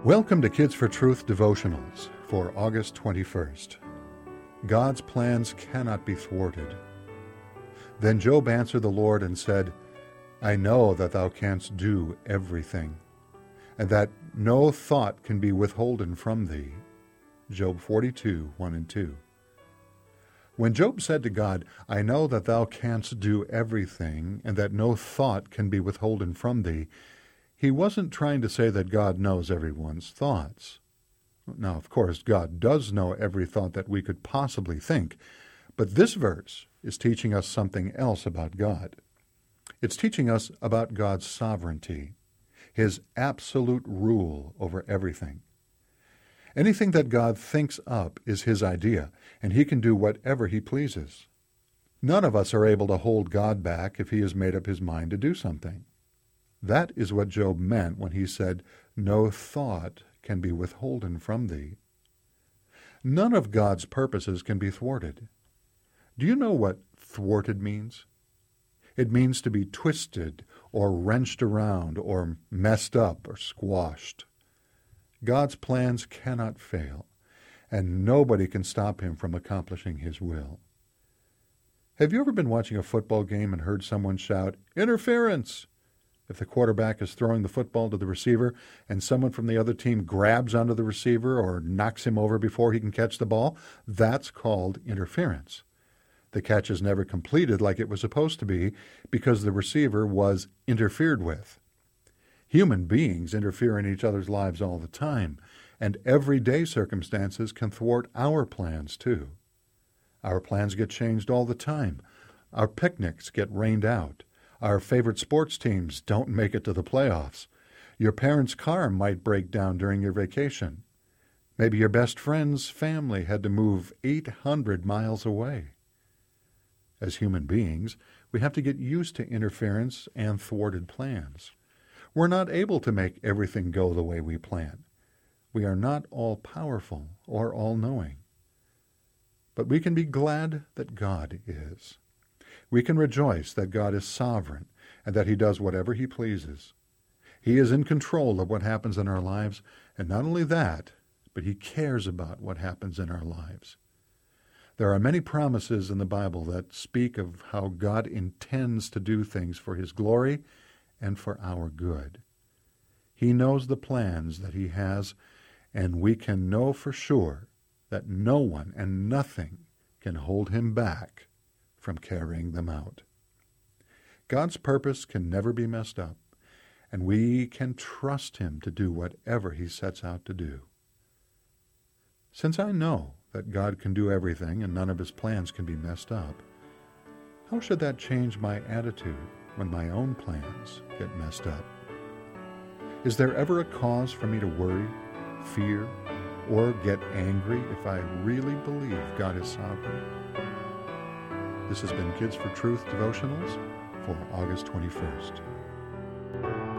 Welcome to Kids for Truth devotionals for August 21st. God's plans cannot be thwarted. Then Job answered the Lord and said, I know that thou canst do everything, and that no thought can be withholden from thee. Job 42, 1 and 2. When Job said to God, I know that thou canst do everything, and that no thought can be withholden from thee, he wasn't trying to say that God knows everyone's thoughts. Now, of course, God does know every thought that we could possibly think, but this verse is teaching us something else about God. It's teaching us about God's sovereignty, His absolute rule over everything. Anything that God thinks up is His idea, and He can do whatever He pleases. None of us are able to hold God back if He has made up His mind to do something. That is what Job meant when he said, no thought can be withholden from thee. None of God's purposes can be thwarted. Do you know what thwarted means? It means to be twisted or wrenched around or messed up or squashed. God's plans cannot fail, and nobody can stop Him from accomplishing His will. Have you ever been watching a football game and heard someone shout, interference? If the quarterback is throwing the football to the receiver and someone from the other team grabs onto the receiver or knocks him over before he can catch the ball, that's called interference. The catch is never completed like it was supposed to be because the receiver was interfered with. Human beings interfere in each other's lives all the time, and everyday circumstances can thwart our plans too. Our plans get changed all the time. Our picnics get rained out. Our favorite sports teams don't make it to the playoffs. Your parents' car might break down during your vacation. Maybe your best friend's family had to move 800 miles away. As human beings, we have to get used to interference and thwarted plans. We're not able to make everything go the way we plan. We are not all-powerful or all-knowing. But we can be glad that God is. We can rejoice that God is sovereign and that He does whatever He pleases. He is in control of what happens in our lives, and not only that, but He cares about what happens in our lives. There are many promises in the Bible that speak of how God intends to do things for His glory and for our good. He knows the plans that He has, and we can know for sure that no one and nothing can hold Him back from carrying them out. God's purpose can never be messed up, and we can trust Him to do whatever He sets out to do. Since I know that God can do everything and none of His plans can be messed up, how should that change my attitude when my own plans get messed up? Is there ever a cause for me to worry, fear, or get angry if I really believe God is sovereign? This has been Kids for Truth devotionals for August 21st.